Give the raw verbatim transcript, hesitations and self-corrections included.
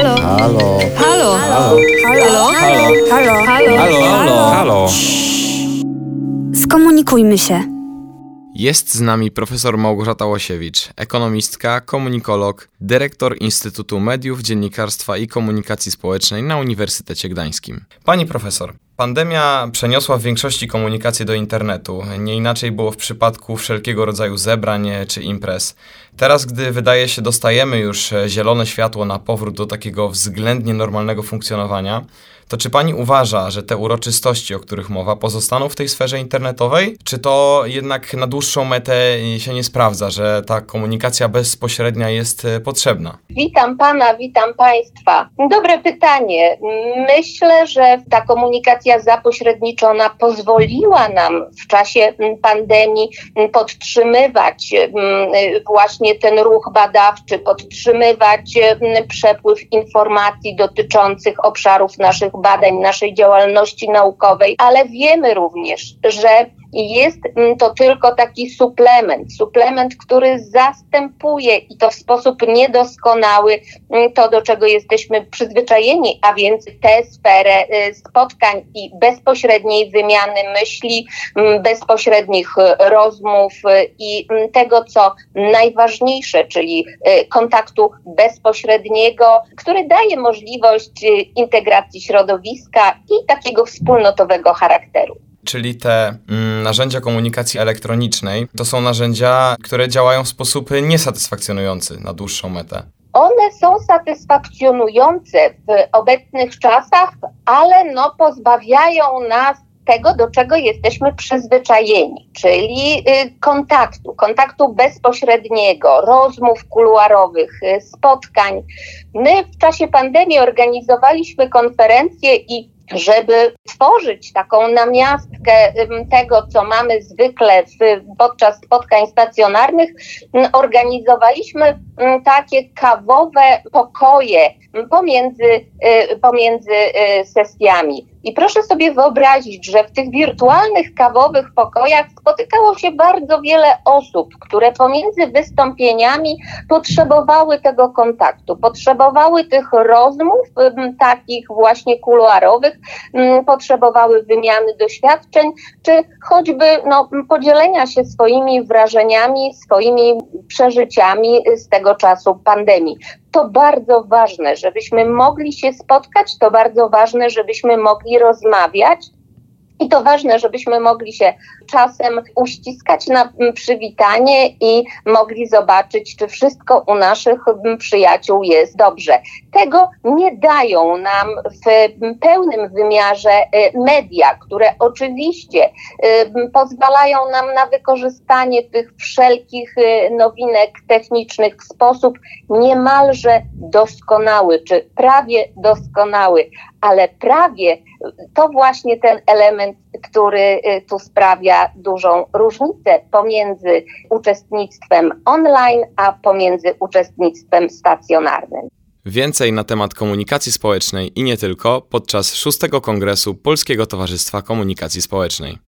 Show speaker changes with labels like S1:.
S1: Halo?
S2: Halo?
S1: Halo?
S2: Halo?
S1: Halo?
S2: Halo?
S1: Halo? Halo?
S2: Halo? Halo? Halo?
S3: Skomunikujmy się.
S4: Jest z nami profesor Małgorzata Łosiewicz, ekonomistka, komunikolog, dyrektor Instytutu Mediów, Dziennikarstwa i Komunikacji Społecznej na Uniwersytecie Gdańskim. Pani profesor, pandemia przeniosła w większości komunikację do internetu. Nie inaczej było w przypadku wszelkiego rodzaju zebrań czy imprez. Teraz, gdy wydaje się dostajemy już zielone światło na powrót do takiego względnie normalnego funkcjonowania, to czy pani uważa, że te uroczystości, o których mowa, pozostaną w tej sferze internetowej? Czy to jednak na dłuższą metę się nie sprawdza, że ta komunikacja bezpośrednia jest potrzebna?
S5: Witam pana, witam państwa. Dobre pytanie. Myślę, że ta komunikacja zapośredniczona pozwoliła nam w czasie pandemii podtrzymywać właśnie ten ruch badawczy, podtrzymywać przepływ informacji dotyczących obszarów naszych badań, naszej działalności naukowej, ale wiemy również, że jest to tylko taki suplement, suplement, który zastępuje i to w sposób niedoskonały to, do czego jesteśmy przyzwyczajeni, a więc tę sferę spotkań i bezpośredniej wymiany myśli, bezpośrednich rozmów i tego, co najważniejsze, czyli kontaktu bezpośredniego, który daje możliwość integracji środowiska i takiego wspólnotowego charakteru.
S4: Czyli te mm, narzędzia komunikacji elektronicznej to są narzędzia, które działają w sposób niesatysfakcjonujący na dłuższą metę.
S5: One są satysfakcjonujące w obecnych czasach, ale no pozbawiają nas tego, do czego jesteśmy przyzwyczajeni, czyli y, kontaktu, kontaktu bezpośredniego, rozmów kuluarowych, y, spotkań. My w czasie pandemii organizowaliśmy konferencje i żeby tworzyć taką namiastkę tego, co mamy zwykle w, podczas spotkań stacjonarnych, organizowaliśmy takie kawowe pokoje pomiędzy, pomiędzy sesjami. I proszę sobie wyobrazić, że w tych wirtualnych kawowych pokojach spotykało się bardzo wiele osób, które pomiędzy wystąpieniami potrzebowały tego kontaktu, potrzebowały tych rozmów takich właśnie kuluarowych, potrzebowały wymiany doświadczeń, czy choćby no, podzielenia się swoimi wrażeniami, swoimi przeżyciami z tego czasu pandemii. To bardzo ważne, żebyśmy mogli się spotkać, to bardzo ważne, żebyśmy mogli rozmawiać i to ważne, żebyśmy mogli się czasem uściskać na przywitanie i mogli zobaczyć, czy wszystko u naszych przyjaciół jest dobrze. Tego nie dają nam w pełnym wymiarze media, które oczywiście pozwalają nam na wykorzystanie tych wszelkich nowinek technicznych w sposób niemalże doskonały, czy prawie doskonały, ale prawie to właśnie ten element, który tu sprawia dużą różnicę pomiędzy uczestnictwem online, a pomiędzy uczestnictwem stacjonarnym.
S4: Więcej na temat komunikacji społecznej i nie tylko podczas szóstego Kongresu Polskiego Towarzystwa Komunikacji Społecznej.